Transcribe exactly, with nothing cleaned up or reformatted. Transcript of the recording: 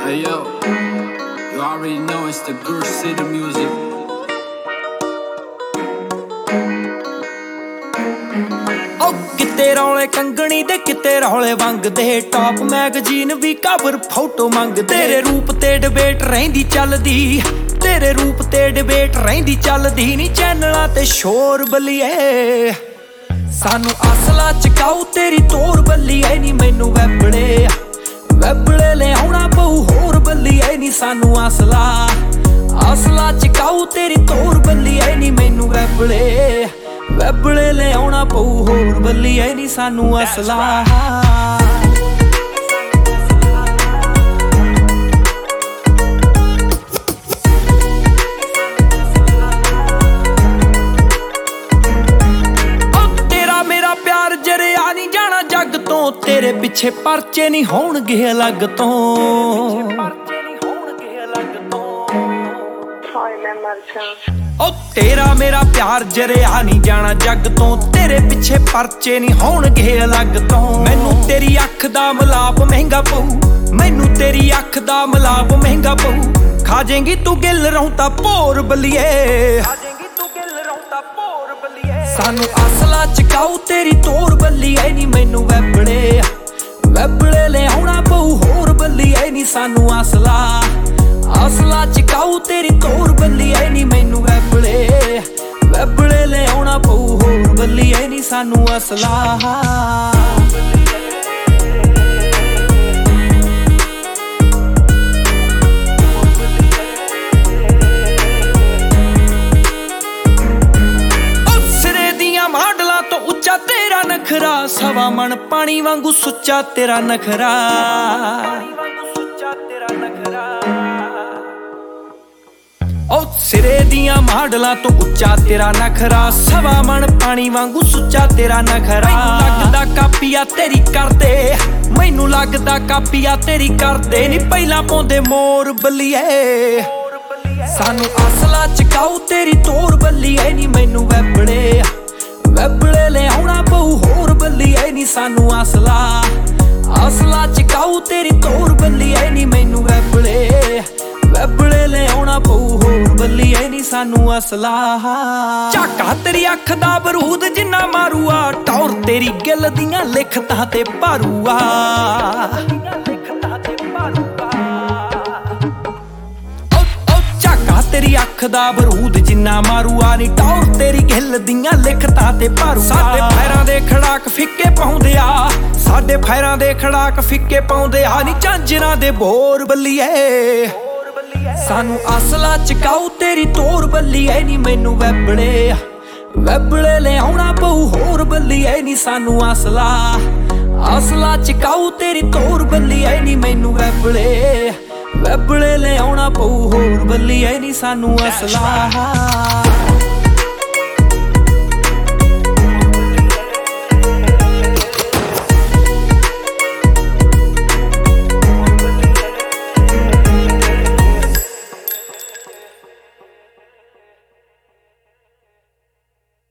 Hey yo, you already know it's the Guru City music. ਓ ਕਿਤੇ ਰੌਲੇ ਕੰਗਣੀ ਦੇ ਕਿਤੇ ਰੌਲੇ ਵੰਗਦੇ ਟੌਪ ਮੈਗਜ਼ੀਨ ਵੀ ਕਵਰ ਫੋਟੋ ਮੰਗਦੇ ਤੇਰੇ ਰੂਪ ਤੇ ਡਿਬੇਟ ਰਹਿੰਦੀ ਚੱਲਦੀ ਤੇਰੇ ਰੂਪ ਤੇ ਡਿਬੇਟ ਰਹਿੰਦੀ ਚੱਲਦੀ ਨੀ ਚੈਨਲਾਂ ਤੇ ਸ਼ੋਰ ਬੱਲੀਏ ਸਾਨੂੰ ਅਸਲਾ ਚਕਾਉ ਤੇਰੀ ਤੋਰ ਬੱਲੀਏ ਨੀ ਮੈਨੂੰ ਵੈਬੜੇ ਵੈਬੜੇ ਲਿਆਉਣਾ ਪਊ ਹੋਰ ਬੱਲੀਏ ਨੀ ਸਾਨੂੰ ਅਸਲਾ ਅਸਲਾ ਚਕਾਉ ਤੇਰੀ ਤੋਰ ਬੱਲੀਏ ਨੀ ਮੈਨੂੰ ਵੈਬੜੇ ਵੈਬੜੇ ਲਿਆਉਣਾ ਪਊ ਹੋਰ ਬੱਲੀਏ ਨੀ ਸਾਨੂੰ ਅਸਲਾ ਜੱਗ ਤੋਂ ਤੇਰੇ ਪਿੱਛੇ ਪਰਚੇ ਨਹੀਂ ਹੋਣਗੇ ਅਲੱਗ ਤੋਂ ਓ ਤੇਰਾ ਮੇਰਾ ਪਿਆਰ ਜਰਿਆ ਨਹੀਂ ਜਾਣਾ ਜੱਗ ਤੋਂ ਤੇਰੇ ਪਿੱਛੇ ਪਰਚੇ ਨਹੀਂ ਹੋਣਗੇ ਅਲੱਗ ਤੋਂ ਮੈਨੂੰ ਤੇਰੀ ਅੱਖ ਦਾ ਮਲਾਪ ਮਹਿੰਗਾ ਪਊ ਮੈਨੂੰ ਤੇਰੀ ਅੱਖ ਦਾ ਮਲਾਪ ਮਹਿੰਗਾ ਪਊ ਖਾ ਜਾਏਂਗੀ ਤੂੰ ਗਿੱਲ ਰੌਂਤਾ ਭੋਰ ਬੱਲੀਏ ਸਾਨੂੰ ਅਸਲਾ ਚਕਾਉ ਤੇਰੀ ਤੋਰ ਬੱਲੀਏ ਨੀ ਮੈਨੂੰ ਵੈਬੜੇ ਵੈਬੜੇ ਲਿਆਉਣਾ ਪਊ ਹੋਰ ਬੱਲੀਏ ਨੀ ਸਾਨੂੰ ਅਸਲਾ ਅਸਲਾ ਚਕਾਉ ਤੇਰੀ ਤੋਰ ਬੱਲੀਏ ਨੀ ਮੈਨੂੰ ਵੈਬੜੇ ਵੈਬੜੇ ਲਿਆਉਣਾ ਪਊ ਹੋਰ ਬੱਲੀਏ ਨੀ ਸਾਨੂੰ ਅਸਲਾ ਤੇਰਾ ਨਖਰਾ ਸਵਾ ਮਣ ਪਾਣੀ ਵਾਂਗੂ ਸੁੱਚਾ ਤੇਰਾ ਨਖਰਾ ਓ ਸਿਰੇ ਦੀਆਂ ਮਾਡਲਾਂ ਤੋਂ ਉੱਚਾ ਤੇਰਾ ਨਖਰਾ ਸਵਾ ਮਣ ਪਾਣੀ ਵਾਂਗੂ ਸੁੱਚਾ ਤੇਰਾ ਨਖਰਾ ਮੈਨੂੰ ਲੱਗਦਾ ਕਾਪੀਆ ਤੇਰੀ ਕਰਦੇ ਮੈਨੂੰ ਲੱਗਦਾ ਕਾਪੀਆ ਤੇਰੀ ਕਰਦੇ ਨੀ ਪਹਿਲਾਂ ਪਾਉਂਦੇ ਮੋਰ ਬੱਲੀਏ ਸਾਨੂੰ ਅਸਲਾ ਚਕਾਉ ਤੇਰੀ ਤੋਰ ਬੱਲੀਏ ਨੀ ਮੈਨੂੰ ਵੈਬੜੇ ਵੈਬੜੇ ਲਿਆਉਣਾ ਪਊ ਹੋਰ ਬੱਲੀਏ ਨੀ ਸਾਨੂੰ ਅਸਲਾ ਅਸਲਾ ਚਕਾਉ ਤੇਰੀ ਤੋਰ ਬੱਲੀਏ ਨੀ ਮੈਨੂੰ ਵੈਬੜੇ ਵੈਬੜੇ ਲਿਆਉਣਾ ਪਊ ਹੋਰ ਬੱਲੀਏ ਨੀ ਸਾਨੂੰ ਅਸਲਾ ਝਾਕਾ ਤੇਰੀ ਅੱਖ ਦਾ ਬਰੂਦ ਜਿੰਨਾ ਮਾਰੂਆ ਟੌਰ ਤੇਰੀ ਗਿੱਲ ਦੀਆਂ ਲਿਖਤਾਂ ਤੇ ਭਾਰੂਆ ਤੇਰੀ ਅੱਖ ਦਾ ਬਰੂਦ ਜਿੰਨਾ ਮਾਰੂਆ ਨੀ ਟੌਰ ਤੇਰੀ ਗਿੱਲ ਦੀਆਂ ਲਿਖਤਾਂ ਤੇ ਭਾਰੂ ਸਾਡੇ ਫੈਰਾਂ ਦੇ ਖੜਾਕ ਫਿੱਕੇ ਪਾਉਂਦੇ ਆ ਸਾਡੇ ਫੈਰਾਂ ਦੇ ਖੜਾਕ ਫਿੱਕੇ ਪਾਉਂਦੇ ਆ ਨੀ ਝਾਂਜਰਾਂ ਦੇ ਬੋਰ ਬੱਲੀਏ ਸਾਨੂੰ ਅਸਲਾ ਚਕਾਉ ਤੇਰੀ ਤੋਰ ਬੱਲੀਏ ਨੀ ਮੈਨੂੰ ਵੈਬੜੇ ਵੈਬੜੇ ਲਿਆਉਣਾ ਪਊ ਹੋਰ ਬੱਲੀਏ ਨੀ ਸਾਨੂੰ ਅਸਲਾ ਅਸਲਾ ਚਕਾਉ ਤੇਰੀ ਤੋਰ ਬੱਲੀਏ ਨੀ ਮੈਨੂੰ ਵੈਬੜੇ ਵੈਬੜੇ ਲਿਆਉਣਾ ਪਊ ਹੋਰ ਬੱਲੀਏ ਨੀ ਸਾਨੂੰ ਅਸਲਾ